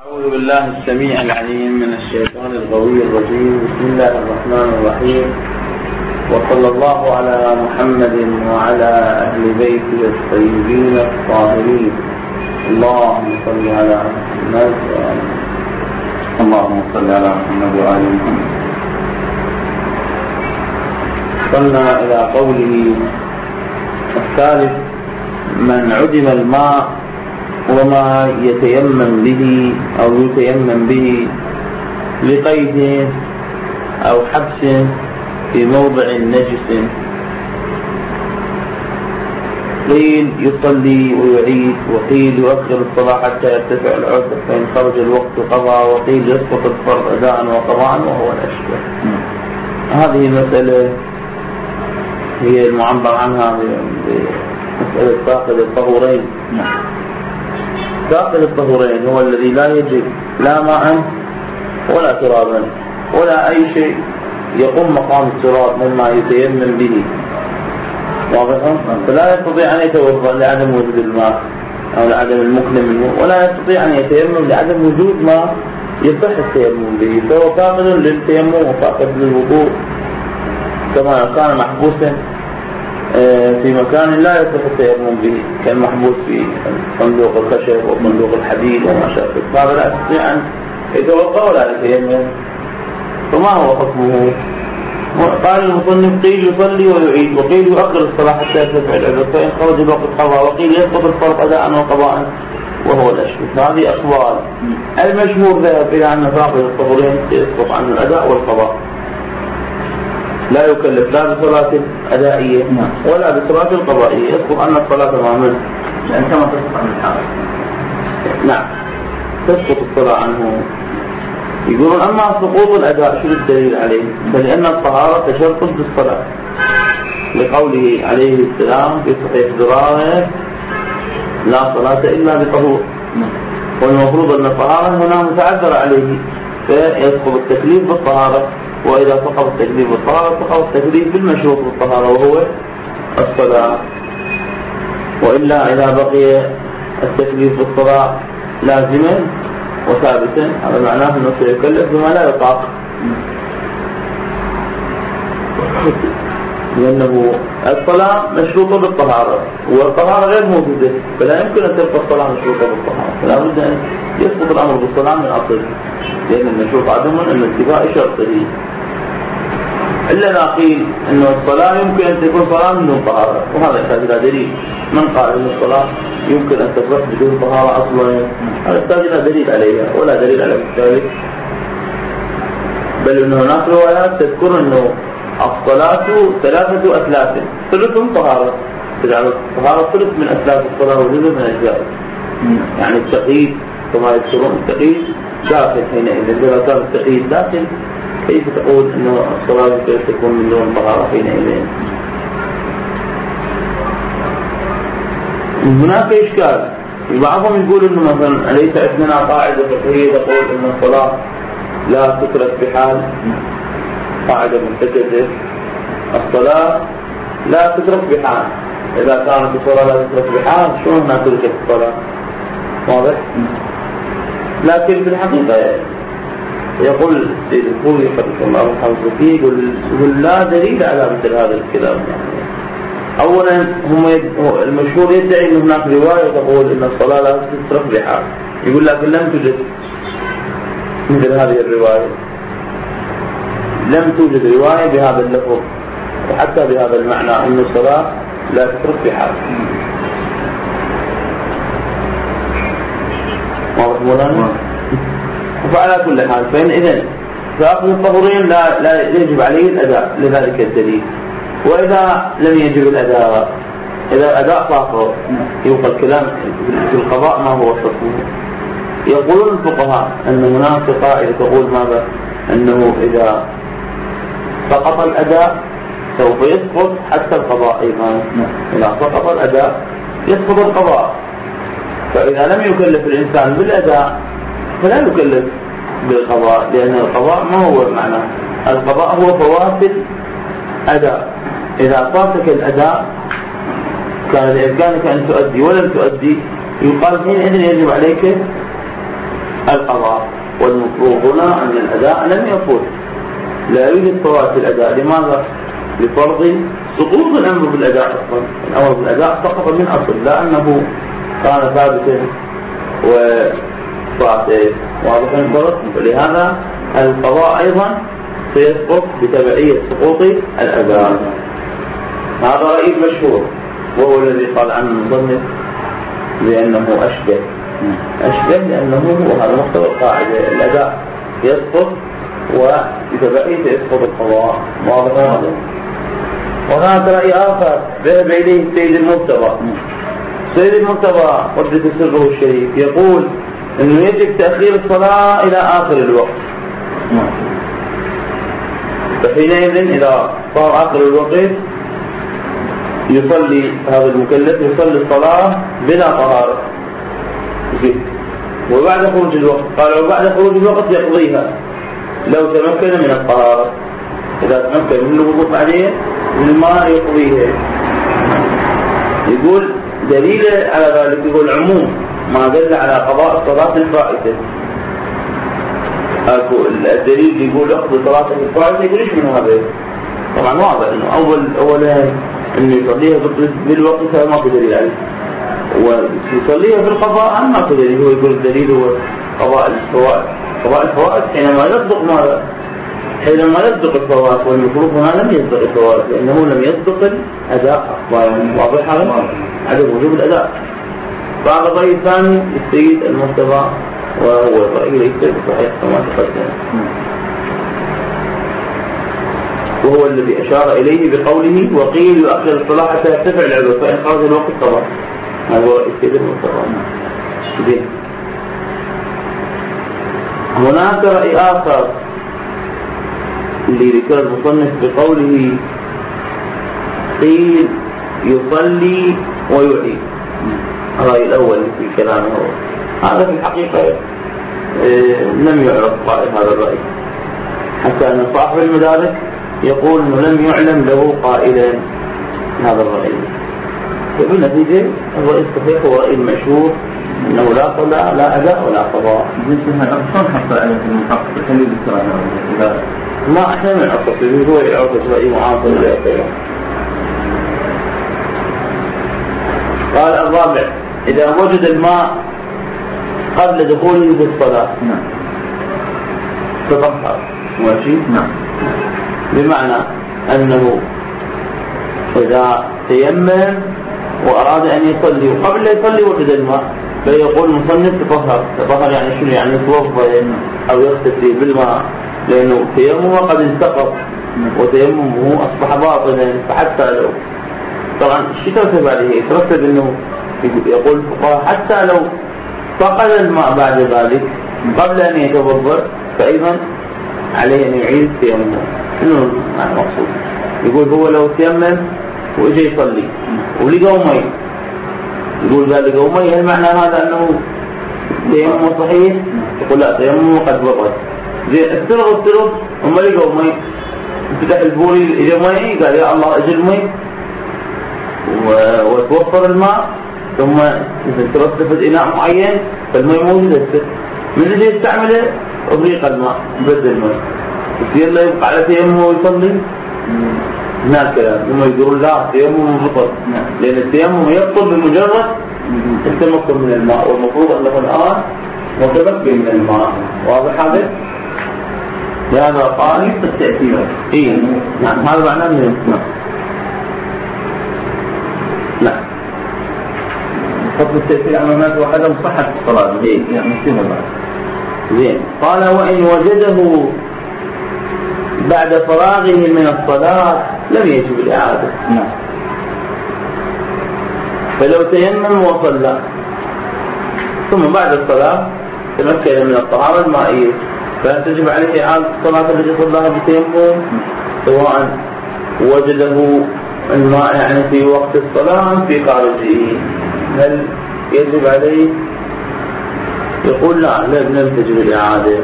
أعوذ بالله السميع العليم من الشيطان الغوي الرجيم. بسم الله الرحمن الرحيم، وصلى الله على محمد وعلى أهل بيته الطيبين الطاهرين. اللهم صل على محمد اللهم صل على محمد وآل محمد. وصلنا إلى قوله الثالث: من عدم الماء وما يتيمم به أو يتيمم به لقيد أو حبس في موضع نجس، قيل يصلي ويعيد، وقيل يؤخر الصلاة حتى يرتفع العذر فإن خرج الوقت قضى، وقيل يسقط الفرض أداء وقضاء وهو الأشبه. هذه المسألة هي المعبر عنها بمسألة فاقد الطهورين. فاقد الطهورين هو الذي لا يجد لا ماء ولا ترابا ولا أي شيء يقوم مقام التراب مما يتيمم به، واضح؟ فلا يستطيع أن يتوضأ لعدم وجود الماء أو لعدم المكن منه، ولا يستطيع أن يتيمم لعدم وجود ما يصح التيمم به، فهو فاقد للتيمم وفاقد للوضوء، كما لو كان محبوسا في مكان لا يصح التيمم به، كالمحبوس في صندوق الخشب أو صندوق الحديد وما شابه، فهذا لا يستطيع أن يتوضأ ولا يتيمم. فما هو حكمه؟ قال المصنف: قيل يصلي ويعيد، وقيل يؤخر الصلاة حتى يرتفع العذر فإن خرج الوقت قضى، وقيل يسقط الفرض أداء وقضاء وهو الأشبه. هذه أقوال. المشهور ذهب إلى أن فاقد الطهورين يسقط عنه الأداء والقضاء، لا يكلف لا بصلاة أدائية ولا بصلاة القضائية، يسقط عنه الصلاة تماما، لأن كما تسقط عن الحارس. نعم، تسقط الصلاة عنه. يقولون: أما سقوط الأداء شو الدليل عليه؟ فلأن الطهارة شرط بالصلاة، لقوله عليه السلام في صحيح دراية: لا صلاة إلا بطهور. والمفروض أن الطهارة هنا متعذر عليه، فيسقط التكليف بالطهارة، وإذا سقط التكليف بالطهارة سقط التكليف بالمشروط بالطهارة وهو الصلاة. وإلا إذا بقي التكليف بالصلاة لازما وثابتا، هذا معناه أنه سيكلف بما لا يطاق، لأنه الصلاة مشروطة بالطهارة والطهارة غير موجودة، فلا يمكن أن تبقى الصلاة مشروطة بالطهارة، فلا بد أن يسقط الأمر بالصلاة من أصل، لأن المشروط عدم أن انتفاء شرطه. إلا إذا قيل أن الصلاة يمكن أن تكون صلاة من طهارة، وهذا يحتاج إلى دليل. من قال أن الصلاة يمكن أن تصح بدون طهارة أصلا؟ هذا يحتاج إلى دليل عليها، ولا دليل على ذلك، بل أن هناك روايات تذكر أنه الصلاة 3 أثلاث، ثلث طهارة، تجعل الطهارة ثلث من أثلاث الصلاة وجزء من أجزائها. يعني التقييد كما يذكرون التقييد داخل حينئذ. إذا كان التقييد داخل، كيف تقول أن الصلاة كيف تكون من دون طهارة حينئذ؟ هناك إشكال. بعضهم يقول أنه مثلا أليس عندنا قاعدة فقهية تقول أن الصلاة لا تترك بحال، قاعدة منتجدة: الصلاة لا تترك بحال. إذا كانت الصلاة لا تترك بحال، شلون ما تترك الصلاة؟ واضح؟ لكن في الحقيقة يقول السيد الخوي حفظه الله وحفظه يقول لا دليل على مثل هذا الكلام. أولا المشهور يدعي أن هناك رواية تقول أن الصلاة لا تترك بحال، يقول لكن لم توجد مثل هذه الرواية، لم توجد رواية بهذا اللفظ وحتى بهذا المعنى أن الصلاة لا تترك بحال. واضح مولانا؟ فعلى كل حال، فإن إذن فأخذ الطهورين لا يجب عليه الأداء لذلك الدليل. وإذا لم يجب الأداء، إذا الأداء فاقر، يبقى الكلام في القضاء ما هو حكمه. يقولون الفقهاء أن هناك قاعدة تقول ماذا؟ أنه إذا سقط الأداء سوف يسقط حتى القضاء أيضا. إذا سقط الأداء يسقط القضاء، فإذا لم يكلف الإنسان بالأداء فلا يكلف بالقضاء، لأن القضاء ما هو معنى القضاء، هو فوات الأداء. إذا فاتك الأداء كان بإمكانك أن تؤدي ولم تؤدي، يقال حينئذ يجب عليك القضاء. والمفروض هنا أن الأداء لم يفوت، لا يوجد فوات في الأداء. لماذا؟ لفرض سقوط الأمر بالأداء أصلا. الأمر بالأداء سقط من أصل، لا أنه كان ثابتا وفاته. واضح الفرق؟ ولهذا القضاء أيضا سيسقط بتبعية سقوط الأداء. هذا رأي مشهور، وهو الذي قال عنه المصنف لأنه أشبه لأنه هو هذا مقتضى القاعدة، الأداء يسقط وبتبعية يسقط القضاء. واضح هذا؟ وهناك رأي آخر ذهب إليه السيد المرتضى. السيد المرتضى قدس سره الشريف يقول أنه يجب تأخير الصلاة إلى آخر الوقت. فحينئذ إذا صار آخر الوقت يصلي هذا المكلف يصلي الصلاة بلا طهارة، وبعد خروج الوقت قال وبعد خروج الوقت يقضيها لو تمكن من الطهارة. إذا تمكن من الوضوء عليه من الماء يقضيها. يقول دليل على ذلك، يقول عموم ما دل على قضاء الصلاة الفائتة. الدليل يقول اقضي صلاة الفائتة، يقول ايش من هذا؟ طبعا واضح انه اولا انه يصليها بالوقت هذا ماكو دليل عليه، ويصليها في القضاء ماكو دليل. هو يقول الدليل هو قضاء الفوائد. قضاء الفوائد حينما يصدق ماذا؟ حينما يصدق الفوائد، والمفروض هنا لم يصدق الفوائد لانه لم يصدق الاداء. واضح هذا؟ عدم وجوب الاداء. بعض الرأي الثاني السيد المرتضى، وهو الرأي ليس صحيح كما تقدم، وهو الذي أشار إليه بقوله وقيل يؤخر الصلاة حتى يرتفع العذر فإن خرج الوقت طبعا. هذا هو السيد المرتضى. هناك رأي آخر اللي ذكر المصنف بقوله قيل يصلي ويعيد. الرأي الأول في كلامه هذا في الحقيقة لم يعرف قائل هذا الرأي، حتى أن صاحب المدارك يقول أنه لم يعلم له قائلا هذا الرأي. وبالنتيجة الرأي الصحيح هو رأي مشهور أنه لا قضاء لا أداء ولا قضاء. ما احنا من أصل هو يعرف رأي معاصر لأخيرا. قال الرابع إذا وجد الماء قبل دخوله في الصلاة تطهر. ماشي؟ نعم. بمعنى أنه إذا تيمم وأراد أن يصلي وقبل يصلي وجد الماء فيقول المصنف تطهر يعني شنو؟ يعني يتوضأ أو يغتسل بالماء، لأنه تيممه قد انتقض وتيممه أصبح باطلا. فحتى لو طبعا الشيء يترتب عليه، يترتب أنه يقول الفقهاء حتى لو فقد الماء بعد ذلك قبل أن يتوضأ فأيضا عليه أن يعيد تيممه. شنو معنى مقصود؟ يقول هو لو تيمم وإجا يصلي ولقوا مي، يقول قال لقوا مي، هل معنى هذا أنه تيممه صحيح؟ يقول لا تيممه قد بطل. افترض هم لقوا مي، فتح البوري إجا مي، قال يا الله اجى المي وتوفر الماء، ثم إذا ترتفت إناء معين فالمي موجود من اللي يستعمله أبريق الماء بدل المي، يصير لا يبقى على تيممه ويصلي. هناك كلام هم يقولون لا تيممه بطل، لأن التيمم يبطل بمجرد التمكن من الماء، والمفروض أنه الآن متمكن من الماء. واضح هذا؟ لهذا قال التأثير. نعم هذا معناه من لا حكم التأثير على الناس وعدم صحة الصلاة. زين. قال وإن وجده بعد فراغه من الصلاة لم يجب الإعادة. فلو تيمم وصلى ثم بعد الصلاة تمكن من الطهارة المائية فهل تجب عليه إعادة الصلاة التي صلاها بتيمم سواء وجده الماء يعني في وقت الصلاة في خارجه؟ هل يجب عليه؟ يقول لا لم تجب الإعادة.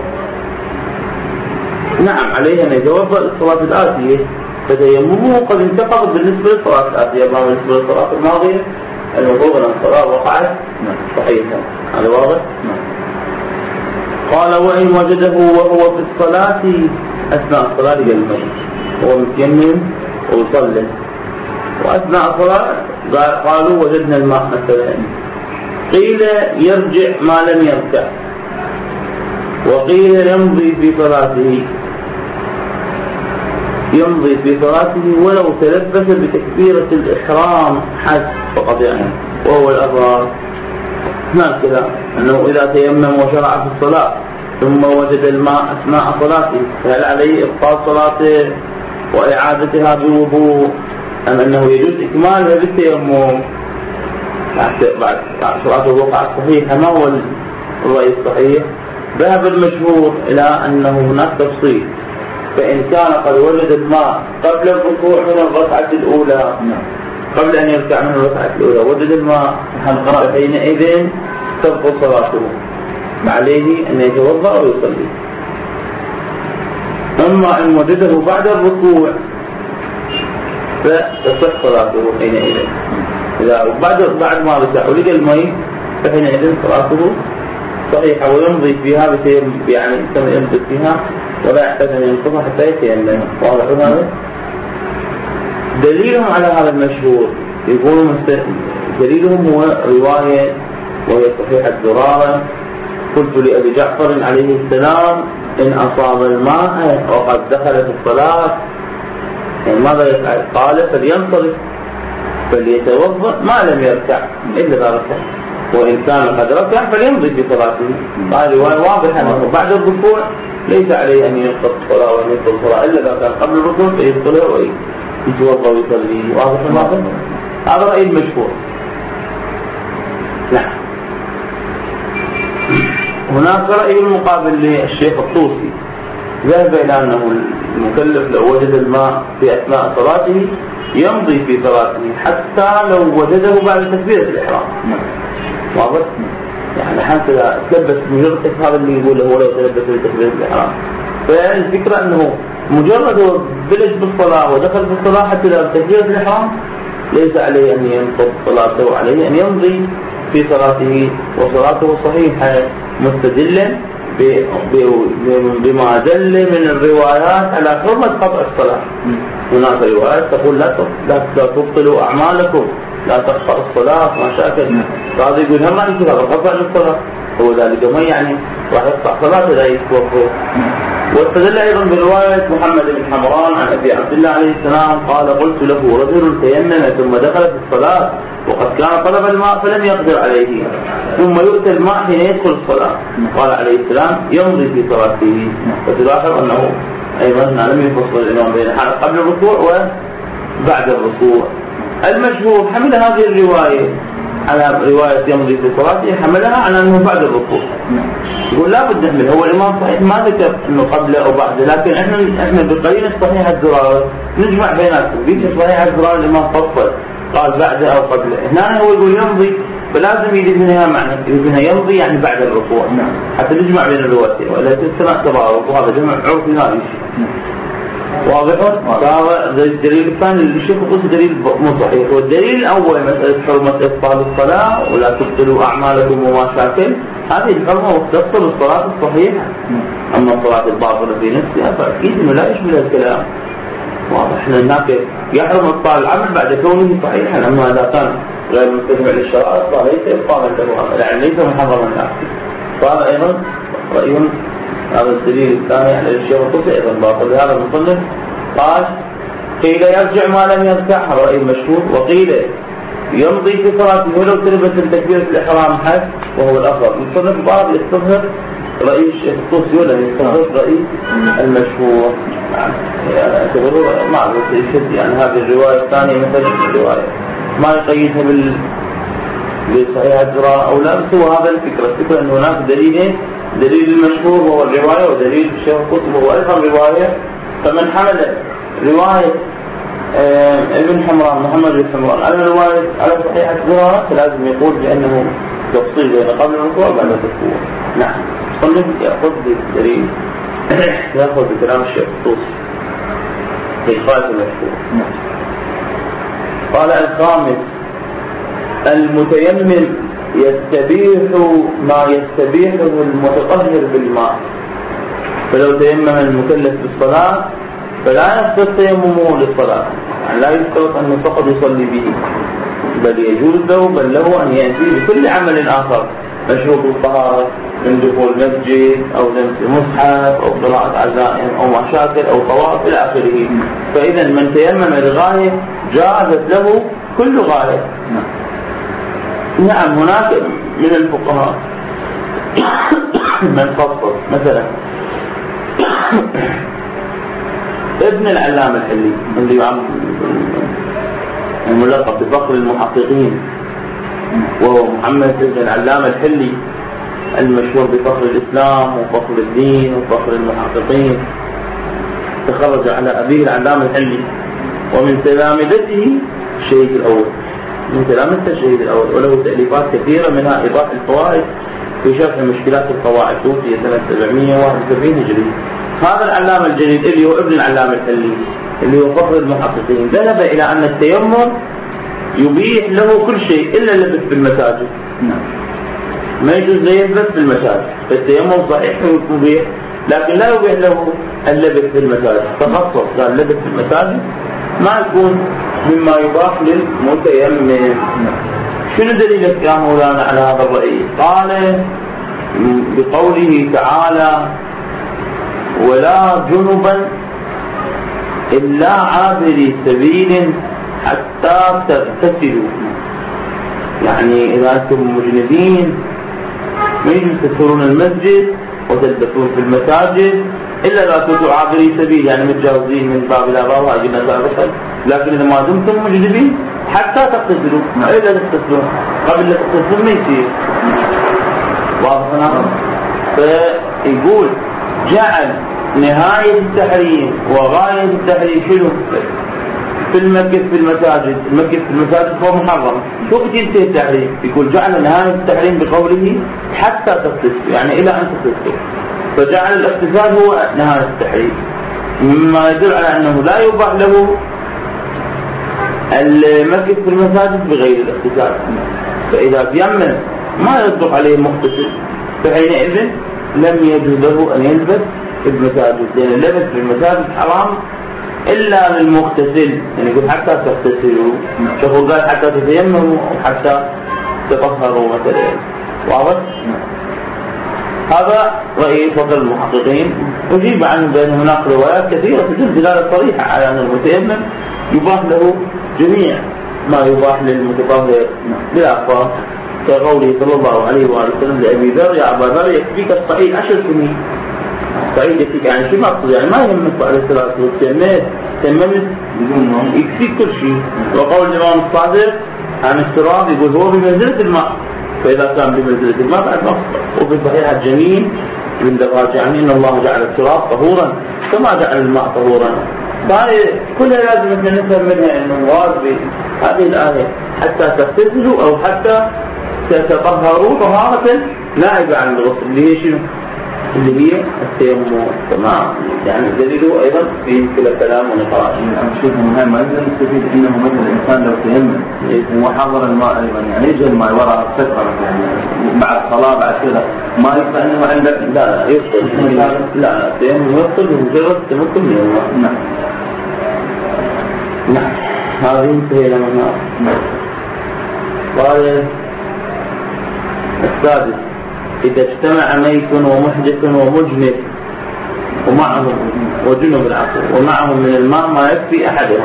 نعم عليه أن يتوضأ الصلاة الآتية، فتيممه قد انتقض بالنسبة للصلاة الآتية، أما بالنسبة للصلاة الماضية المفروض أن الصلاة وقعت صحيحة. هذا واضح؟ قال وإن وجده وهو في الصلاة أثناء الصلاة للميت، هو متيمم ويصلي وأثناء الصلاة قالوا وجدنا الماء مثلا، قيل يرجع ما لم يركع، وقيل يمضي في صلاته، يمضي في صلاته ولو تلبس بتكبيرة الإحرام حسب فقط يعني، وهو الأظهر هكذا أنه إذا تيمم وشرع في الصلاة ثم وجد الماء أثناء صلاته فهل عليه إبطال صلاته وإعادتها بوضوء أم أنه يجوز إكمالها بالتيمم بعد صلاته وقعت صحيحة؟ ما هو الرأي الصحيح؟ ذهب المشهور إلى أنه هناك تفصيل، فإن كان قد وجد الماء قبل الركوع من الركعة الأولى قبل أن يركع من الركعة الأولى وجد الماء حينئذ تبطل صلاته، عليه أن يتوضأ ويصلي. أما إن وجده بعد الركوع فتصح صلاته حينئذ، إذا بعد ما ركع ولقى الماء فحينئذ صلاته صحيحة ويمضي فيها يعني يمضي فيها ولا يحتاج أن ينقضها حتى يتيمم. واضح هذا؟ دليلهم على هذا المشهور يقولون دليلهم هو رواية وهي صحيحة زرارة: قلت لأبي جعفر عليه السلام إن أصاب الماء وقد دخل في الصلاة يعني ماذا يفعل؟ قال فلينصرف فليتوضأ ما لم يركع إلا إذا ركع، وإن كان قد ركع فليمضي في صلاته. قال رواية واضحة أنه بعد الركوع ليس عليه أن ينقض الصلاة وأن يبطل الصلاة إلا إذا كان قبل الركوع فيبطلها ويتوضأ ويصلي. واضح المعنى؟ هذا رأي المشهور. نعم. هناك رأي المقابل للشيخ الطوسي، ذهب إلى أنه المكلف لو وجد الماء في أثناء صلاته يمضي في صلاته حتى لو وجده بعد تكبيرة الإحرام. واضح؟ يعني حتى تلبس مجرد هذا اللي يقوله هو لو تلبس بتكبيرة الإحرام. فالفكرة أنه مجرد هو بلش بالصلاة ودخل في الصلاة حتى لو تكبيرة الإحرام ليس عليه أن ينقض صلاته، وعليه أن يمضي في صلاته وصلاته صحيحة، مستدلا بما دل من الروايات على حرمة قطع الصلاة. هناك روايات تقول لا تبطلوا أعمالكم، لا تقطع الصلاة ما شاكل. هذا يقول هم أنت هذا قطع الصلاة، هو ذلك ما يعني راح يقطع صلاة لا يتوفر. واستدل أيضا برواية محمد بن حمران عن أبي عبد الله عليه السلام قال قلت له رجل تيمم ثم دخل في الصلاة وقد كان طلب الماء فلم يقدر عليه ثم يؤتى الماء حين يدخل الصلاة، قال عليه السلام يمضي في صلاته. فتلاحظ أنه أيضا لم يفصل الإمام بين قبل الركوع وبعد الركوع. المشهور حمل هذه الرواية على رواية يمضي في صلاته، حملها على أنه بعد الركوع. يقول لا بد نحمل، هو الإمام صحيح ما ذكر أنه قبله أو بعده، لكن إحنا بقرينة صحيح الزرار نجمع بيناتهم. بيجي صحيح الزرار الإمام فصل قال بعده أو قبله، هنا هو يقول يمضي فلازم يجد هنا معنى يجد يمضي يعني بعد الركوع حتى نجمع بين الروايتين، ولا تستمع تبارك وهذا جمع عرفي هذا واضح. فهذا الدليل الثاني للشيخ الطوسي دليل مو صحيح. والدليل الأول مسألة حرمة إبطال الصلاة ولا تبطلوا أعمالكم وما شاكل، هذه الحرمة وتفصل الصلاة الصحيحة. أما الصلاة الباطلة في نفسها فأكيد إنه لا يشمل الكلام. واضح أن هناك يحرم إبطال العمل بعد كونه صحيحا، أما إذا كان غير مستجمع للشرائط فليس إبطالا له، يعني ليس محرما له. فهذا أيضا رأي هذا الدليل الثاني على الشيخ الطوسي أيضا باطل. هذا المصنف قال قيل يرجع ما لم يركع، رأي مشهور، وقيل يمضي في صلاته ولو تلبس التكبيرة الإحرام حد وهو الأفضل. المصنف بعض يستظهر رأي الشيخ الطوسي ولا يستظهر رأي المشهور، يعني اعتبروه معروف يشد يعني هذه الرواية الثانية مثل الرواية ما يقيدها بصحيح الزرار أو لا، بس هو هذا الفكرة أن هناك دليلين، دليل المشهور وهو الرواية ودليل الشيخ الطوسي وهو أيضا رواية. فمن حمل رواية ابن حمران محمد بن حمران على رواية على صحيح الزرار فلازم يقول بأنه تفصيل بين قبل الركوع وبعد الركوع. نعم. صنف يأخذ بالدليل يأخذ بكلام الشيخ الطوسي في خالف المشهور. قال الخامس المتيمم يستبيح ما يستبيحه المتطهر بالماء. فلو تيمم المكلف بالصلاة فلا يشترط تيممه للصلاة، يعني لا يشترط أنه فقط يصلي به، بل يجوز له بل له أن يأتي بكل عمل آخر مشروط الطهارة من دخول مسجد أو لمس مصحف أو قراءة عزائم أو مشاكل أو طواف إلى آخره. فإذا من تيمم لغاية جازت له كل غاية. نعم هناك من الفقهاء من خصص مثلا ابن العلام الحلي اللي الملقب بفخر المحققين، وهو محمد بن العلام الحلي المشهور بفخر الإسلام وفخر الدين وفخر المحققين، تخرج على أبيه العلام الحلي، ومن تلامذته الشهيد الأول، من تلامذته الشهيد الأول، وله تأليفات كثيرة منها إيضاح الفوائد في شرح مشكلات القواعد، توفي سنة 771 هجري. هذا العلامة الجليل اللي هو ابن العلام الحلي اللي هو فخر المحققين ذهب إلى أن التيمم يبيح له كل شيء إلا اللبس في المساجد. ما يجوز يلبس في المساجد، فالتيمم صحيح مبيح لكن لا يبيح له اللبس في المساجد. تخصص قال اللبس في المساجد ما يكون مما يباح للمتيمم. شنو دليلك يا مولانا على هذا الرأي؟ قال بقوله تعالى ولا جنبا إلا عابري سبيل حتى تغتسلوا، يعني إذا أنتم مجندين ما يجوز تدخلون المسجد وتلبسون في المساجد إلا إذا كنتم عابري سبيل، يعني متجاوزين من باب إلى باب هاجين سابقا، لكن إذا ما دمتم مجندين حتى تغتسلوا، إلا تغتسلون قبل لا تغتسلوا ما يصير. واضح؟ فيقول جعل نهاية التحريم وغاية التحريم شنو؟ في المكث في المساجد، المكث في المساجد هو محرم. شو ينتهي التحريم؟ يقول جعل نهاية التحريم بقوله حتى تغتسل، يعني إلى أن تغتسل، فجعل الاغتسال هو نهاية التحريم، مما يدل على أنه لا يباح له المكث في المساجد بغير الاغتسال. فإذا تيمم ما يصدق عليه مغتسل فحينئذ لم يجوز له أن يلبس في المساجد، لأن اللبس في المساجد حرام إلا للمغتسل، يعني يقول حتى تغتسلوا، شوفوا قال حتى تتيمموا وحتى تطهروا مثلا. واضح؟ هذا رأي فضل المحققين. أجيب عنه بأن هناك روايات كثيرة تدل دلالة صريحة على أن المتيمم يباح له جميع ما يباح للمتطهر بالأخبار، كقوله صلى الله عليه وآله وسلم لأبي ذر يا أبا ذر يكفيك الصعيد 10 سنين. الصعيد يكفيك يعني شو مقصود؟ يعني ما يهمك عليه الصلاة والسلام تممت يكفيك كل شيء. وقول الإمام الصادق عن التراب يقول هو بمنزلة الماء، فإذا كان بمنزلة الماء بعد مقصود. وفي صحيح الجميل من دراجة يعني إن الله جعل التراب طهورا كما جعل الماء طهورا. فهذه كلها لازم نفهم منها إنه واجب هذه الآية حتى تغتسلوا أو حتى تتطهروا طهارة نائبة عن الغسل، اللي هي شنو؟ اللي هي التيمم. تمام، يعني دليله أيضا في كل كلام ونقاش. شوف مهم أيضا نستفيد إنه مثل الإنسان لو تيمم وحضر الماء أيضا، يعني يجي الماء وراء السكرة، يعني مع الصلاة بعد كذا ما يبقى إنه عندك لا يفصل. لا التيمم يفصل بمجرد تمكن من الماء. نعم هذه انتهينا منها. قال السادس إذا اجتمع ميت ومحدث ومجنب ومعهم وجنب العقل ومعهم من الماء ما يكفي أحدهم.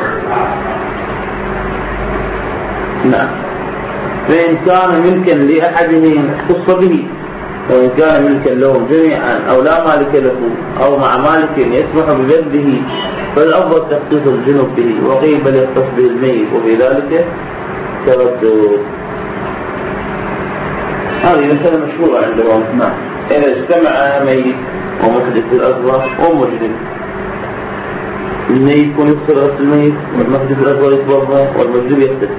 نعم، فإن كان ملكا لأحدهم اختص به، وإن كان ملكا لهم جميعا أو لا مالك له أو مع مالك يسمح ببذله فالأفضل تخصيص الجنب به، وقيل بل يختص به الميت، وفي ذلك تردد. هذه مسألة مشهورة عندهم. إذا اجتمع ميت ومحدث الأصغر ومجنب، الميت يكون يغسل غسل الميت، والمحدث الأصغر يتوضأ، والمجنب يغتسل،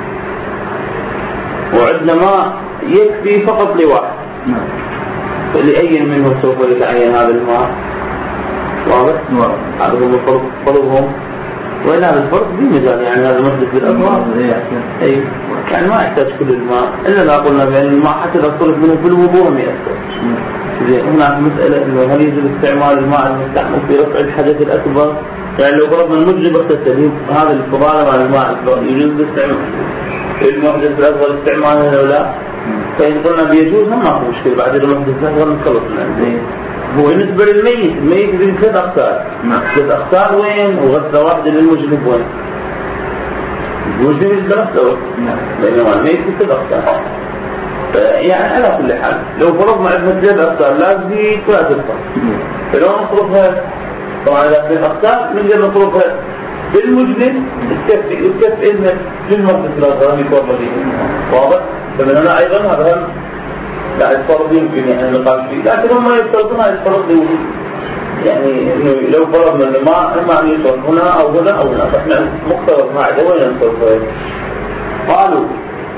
وعندنا ماء يكفي فقط لواحد، فلأي منهم سوف يتعين هذا الماء؟ واضح؟ هذا هو طلبهم وإلا هذا الفرق في مجال يعني هذا المحدث بالأطهار أي يعني ما يحتاج كل الماء إلا لا قلنا بأن الماء حتى لو صرف منه في الوضوء ما يأثر. هناك مسألة إنه هل يجب استعمال الماء المستعمل في رفع الحدث الأكبر؟ يعني لو فرضنا المجرب اغتسل هذا الفضالة مع الماء يجوز استعمال المحدث الأصغر استعماله أو لا؟ فإن قلنا بيجوز ما في مشكلة بعد المحدث الأصغر نخلص منه. هو بالنسبة للميت يجب 3 أقسام. 3 أقسام وين؟ وغسلة واحدة للمجرب وين؟ المجرب يجب غسلة بينما الميت 3 أقسام. يعني على كل حال لو فرضنا عندنا 3 أقسام لازم في 3 أقسام. فلو نصرفها طبعا إذا 3 أقسام نقدر نصرفها بالمجرب الكف إذن للمحدث الأصغر يكون واضح؟ فمن هنا أيضا هذا بعد فرض يمكن يعني النقاش فيه، لكن هم يفترضون هذا الفرض يعني إنه لو فرضنا أن ما يشرب هنا أو هنا أو هنا فإحنا مقترض قاعدة وين نصرف؟ قالوا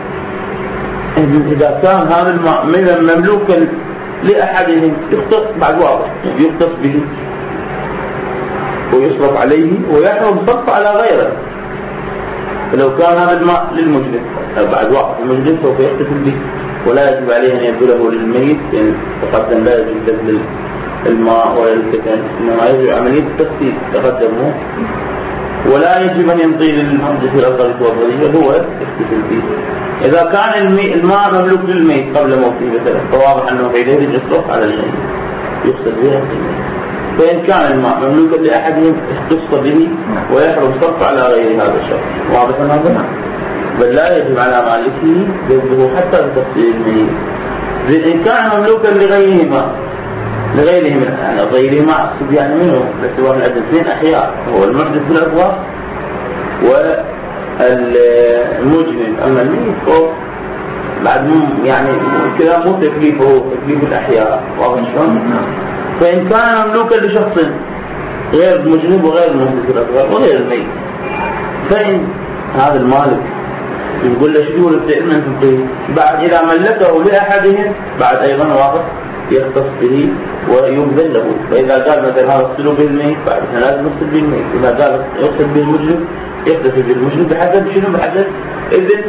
إذا كان هذا الماء مملوكا لأحدهم يختص بعد واضح يختص به ويصرف عليه ويحرم صرف على غيره. فلو كان هذا الماء للمجرم بعد واضح المجرم سوف يغتسل به ولا يجب عليه أن يبذله للميت يعني تقدم لا يجب بذل الماء ولا الكتان إنما يجب عملية التغسيل تقدمه ولا يجب أن يمضي للمحدث الأصغر والرضيع هو يغتسل به. إذا كان الماء مملوك للميت قبل موته مثلا فواضح أنه حينئذ يصرف على الميت يغسل به. فإن كان الماء مملوكا لأحدهم اختص به ويحرم صرف على غير هذا الشخص واضح هذا؟ بل لا يجب على مالكه بذله حتى بتفصيل الميت. إن كان مملوكا لغيرهما يعني غيرهما أقصد يعني منه بس هو من 2 أحياء هو المحدث بالأصغر والمجنن. أما الميت هو بعد يعني كذا مو تكليفه هو تكليف الأحياء واضح شلون؟ فإن كان مملوكا لشخص غير المجنب وغير المحدث الأصغر وغير الميت فإن هذا المالك يقول له شو التأمين فيه بعد إذا ملكه لأحدهم بعد أيضا واضح يختص به ويبذل له. فإذا قال مثلا هذا اغسلوا به الميت بعد لازم يغسل به الميت. إذا قال يغسل به المجرم يغتسل به المجرم بحسب شنو بحسب إذن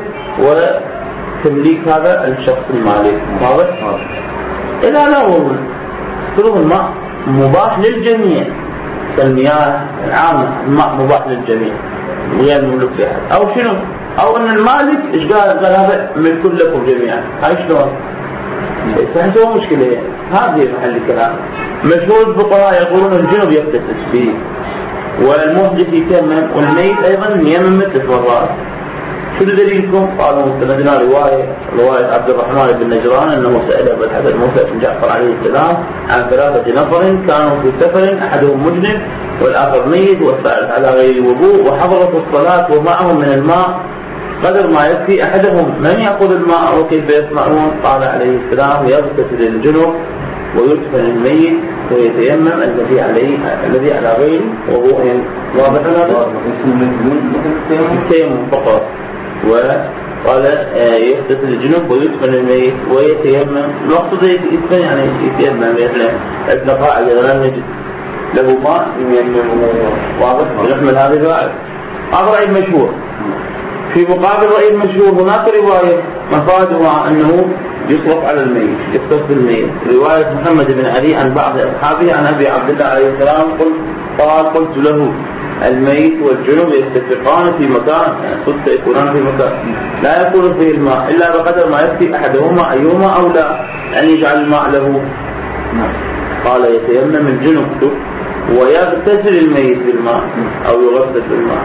وتمليك هذا الشخص المالك واضح. إذا لا هو فرض الماء مباح للجميع كالمياه العامة الماء مباح للجميع غير مملوك لأحد أو شنو أو أن المالك إيش قال هذا ملك لكم جميعا هاي شلون فهذا مشكلة. هذه محل الكلام. مشهور الفقهاء يقولون الجنوب يغتسل فيه والمحدث يتيمم والميت أيضا يمم مثل مرات. شو دليلكم؟ قالوا مستندنا رواية عبد الرحمن بن نجران أنه سأل أبا الحسن موسى بن جعفر عليه السلام عن 3 نفر كانوا في سفر أحدهم مجنب والآخر ميت والثالث على غير وضوء وحضرت الصلاة ومعهم من الماء قدر ما يكفي أحدهم من يأخذ الماء وكيف يصنعون؟ قال عليه السلام يغتسل الجنوب ويدفن الميت ويتيمم الذي على غير وضوء. واضح هذا؟ التيمم فقط. وقال يغتسل الجنوب ويدفن الميت ويتيمم. المقصود يدفن يعني يتيمم عندنا قاعدة لا نجد له ماء يتيمم. واضح؟ نحمل هذه القاعدة. هذا رأي مشهور. في مقابل رأي المشهور هناك رواية مفادها أنه يصرف على الميت يختص بالميت. رواية محمد بن علي عن بعض أصحابه عن أبي عبد الله عليه السلام قلت له الميت والجنوب يتفقان في مكان يعني صدق يكونان في مكان لا يكون فيه الماء إلا بقدر ما يكفي أحدهما أيهما أو لا يعني يجعل الماء له. قال يتيمم الجنوب ويغتسل الميت بالماء أو يغسل بالماء.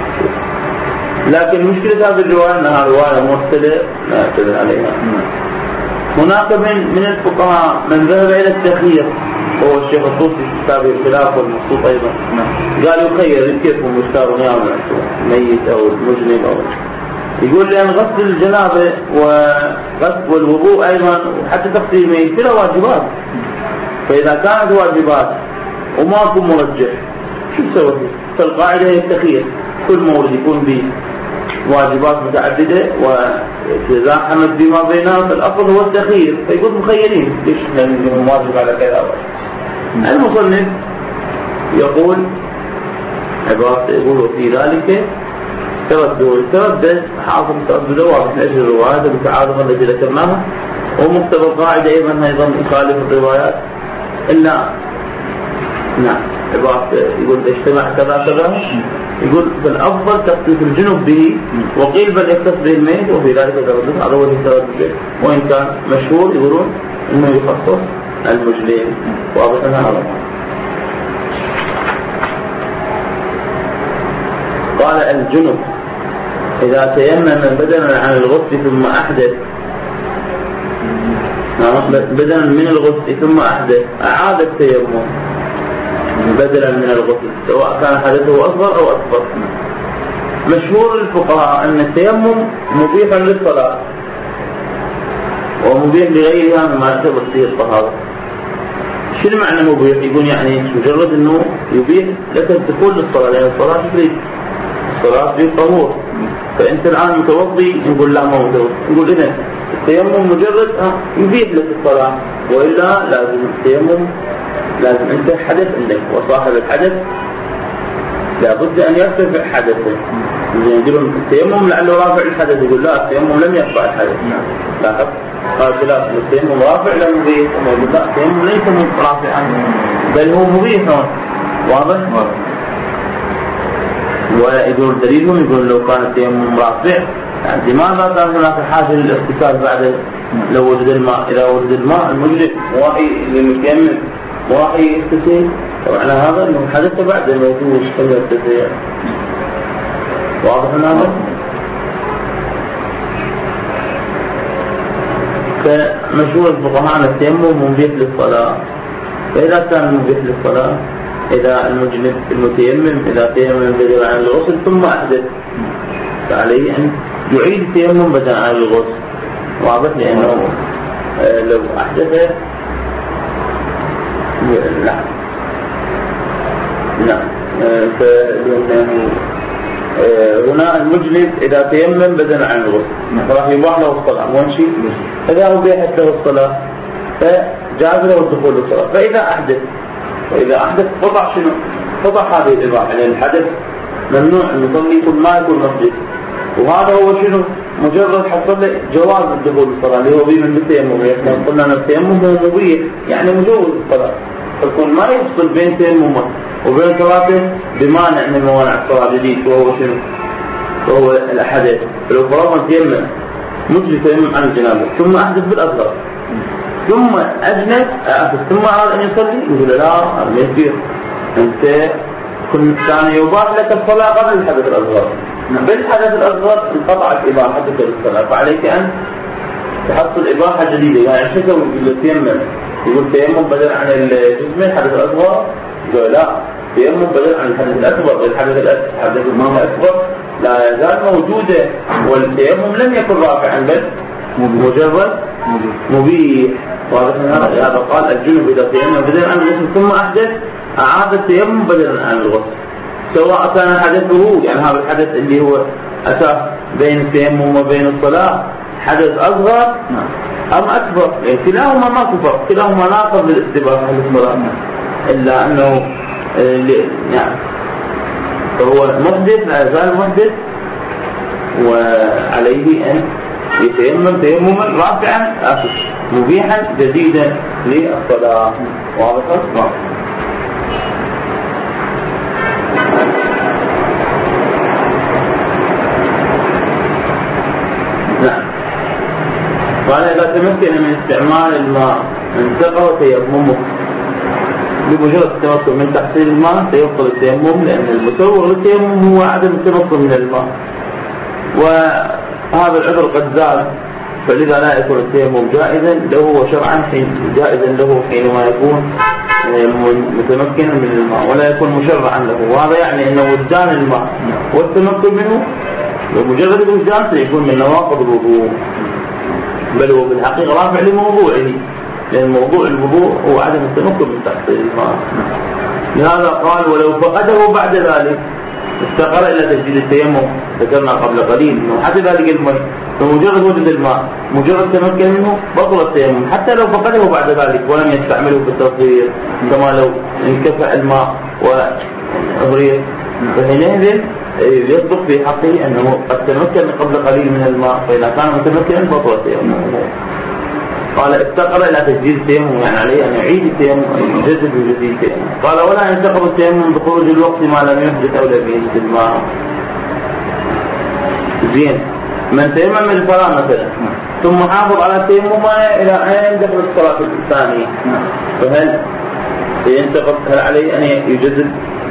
لكن مشكلة هذه الرواية أنها رواية مرسلة لا يعتمد عليها. هناك من الفقهاء من ذهب إلى التخيير هو الشيخ الطوسي في كتابه الخلاف والمخطوط أيضا قال يخير كيف هم يختارون يوم ميت أو المجنب أو يقول لأن غسل الجنابة وغسل والوضوء أيضا وحتى تغسيل الميت كلها واجبات. فإذا كانت واجبات وما يكون مرجح شو تسوي؟ فالقاعدة هي التخيير كل مورد يكون به واجبات متعددة وتزاحمت بما بينها فالأفضل هو التخيير فيكون مخيرين ليش لأنه واجب على كذا. المصنف يقول عبارة يقول وفي ذلك تردد حاصل تردد واضح لأجل الروايات المتعارضة التي ذكرناها، ومقتضى القاعدة أيضا يخالف الروايات إلا عبارة يقول اجتمع كذا كذا، يقول بالأفضل تخصيص الجنب به، وقيل بل يختص به الميت وفي ذلك تردد. هذا هو التردد، وإن كان مشهور يقولون إنه يخصص المجنب. واضح هذا. قال الجنب إذا تيمم بدلا عن الغسل ثم أحدث، بدلا من الغسل ثم أحدث أعاد التيمم بدلا من الغسل، سواء كان حدثه أصغر أو أكبر. مشهور الفقهاء أن التيمم مبيح للصلاة ومبيح لغيرها مما يعتبر فيه الطهارة. شنو معنى مبيح؟ يقول يعني مجرد أنه يبيح لك الدخول للصلاة، لأن الصلاة تريد الصلاة في طهور. فأنت الآن متوضي، نقول لا ما متوضي، نقول إذن التيمم مجرد يبيح لك الصلاة، وإلا لازم التيمم لازم أنت حدث عندك، وصاحب الحدث لابد أن يرتفع حدثه. يقولون التيمم لعله رافع الحدث، يقول لا التيمم لم يرفع الحدث. لاحظ قال لا التيمم رافع لا مبيح، يقول لا التيمم ليس رافعا بل هو مبيح. واضح؟ ويقول دليلهم يقول لو كان التيمم رافع يعني لماذا كان هناك حاجة للاغتسال بعد لو وجد الماء؟ إذا وجد الماء المجرد واحي للمتيمم وراحي يغتسل، ومعنى هذا انه حدث بعد ما يجوز كل التسيير. واضح هذا؟ فمشهور الفقهاء ان التيمم مبيح للصلاة. فإذا كان مبيح للصلاة، إذا المجنب المتيمم إذا تيمم بدلا عن الغسل ثم أحدث، فعليه أن يعيد التيمم بدلا عن الغسل. واضح؟ لأنه لو أحدث نعم هنا المجنب إذا تيمم بدلا عن الغسل فراح يباح له الصلاة وانشي، فإذا أبيحت له الصلاة فجاز له الدخول للصلاة. فإذا أحدث قطع شنو؟ قطع هذه الإباحة، لأن الحدث ممنوع أن يصلي كل ما يكون مسجد، وهذا هو شنو؟ مجرد حصل جواز الدخول للصلاة اللي هو بين التيمم. يعني قلنا أن التيمم هو مبيح يعني مجوز الصلاة، فكون ما يفصل بين تيمم وبين صلاته بمانع من موانع الصلاة جديد، وهو شنو؟ وهو الحدث. فلو فرضنا تيمم مجرد تيمم عن الجنابة ثم أحدث بالأصغر ثم أجنب ثم أراد أن يصلي، يقول لا هذا يصير، أنت كان يباح لك الصلاة قبل الحدث الأصغر، بالحدث الأصغر انقطعت إباحتك للصلاة، فعليك أن تحصل إباحة جديدة. يعني حسب التيمم، يقول تيمم بدل عن الجسم الحدث الأصغر، يقول لا تيمم بدل عن الحدث الأكبر. الحدث الأكبر لا يزال موجودة، والتيمم لم يكن رافعا بل مجرد مبيح. واضح هذا؟ قال الجنب إذا تيمم بدل عن الغسل ثم أحدث أعاد التيمم بدلا عن الغسل، سواء كان حدثه يعني هذا الحدث اللي هو أتى بين التيمم وبين الصلاة حدث أصغر أم أكبر، يعني كلاهما ما كفر، كلاهما ناقض للاستباحة للصلاة، إلا أنه يعني فهو محدث لا يزال محدث، وعليه أن يتيمم تيمما رافعا مبيحا جديدا للصلاة. واضح؟ نعم. قال إذا تمكن من استعمال الماء انتقض تيممه، بمجرد التمكن من تحصيل الماء سيبطل التيمم، لأن المسوغ للتيمم هو عدم التمكن من الماء، وهذا العذر قد زال، فلذا لا يكون التيمم جائزا له شرعا، جائزا له حينما يكون متمكنا من الماء، ولا يكون مشرعا له. وهذا يعني أن وجدان الماء والتمكن منه بمجرد الوجدان سيكون من نواقض الوضوء، بل هو بالحقيقة رافع لموضوعه، لأن موضوع الوضوء هو عدم التمكن من تحصيل الماء. لهذا قال ولو فقده بعد ذلك استقر إلى تجديد التيمم. ذكرنا قبل قليل أنه حتى ذلك الماء فمجرد وجد الماء مجرد تمكن منه بطل التيمم، حتى لو فقده بعد ذلك ولم يستعمله في التصدير، كما لو انكفأ الماء وأبريق فحينئذ يصدق في حقه أنه قد تمكن قبل قليل من الماء، فإذا كان متمكنا بطل تيممه. قال افتقر إلى تجديد التيمم، يعني عليه أن يعيد التيمم يجدد وجديد التيمم. قال ولا ينتقض التيمم بخروج الوقت ما لم يحدث أو لم يجد الماء. زين، من تيمم للصلاة مثلا ثم حافظ على التيمم إلى أن دخل الصلاة الثانية، فهل ينتقض؟ هل عليه أن يجدد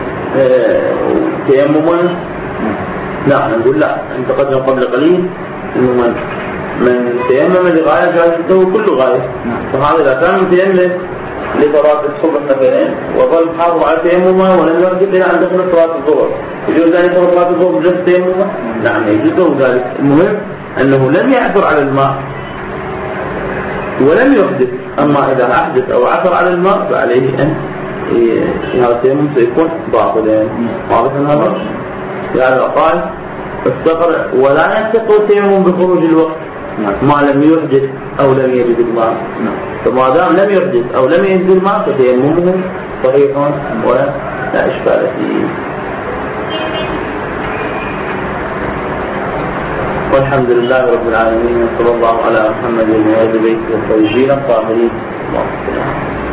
تيمما؟ لا، نقول لا، انتقدنا قبل قليل انه من تيمم لغاية جائزته كل غاية. فهذا إذا كان متيمم لصلاة الصبح مثلا وظل حافظ على تيممه ولم يرجع إلى أن دخل صلاة الظهر، يجوز ذلك صلاة الظهر بنفس تيممه؟ نعم يجوز ذلك. المهم أنه لم يعثر على الماء ولم يحدث. أما إذا أحدث أو عثر على الماء فعليه أن هذا التيمم سيكون باطلا. واضح هذا؟ يعني قال استقر ولا ينتقض التيمم بخروج الوقت ما لم يحدث أو لم يجد الماء. فما دام لم يحدث أو لم يجد الماء فتيممه صحيح ولا إشكال فيه. والحمد لله رب العالمين، وصلى الله على محمد وعلى آله وصحبه الطيبين الطاهرين.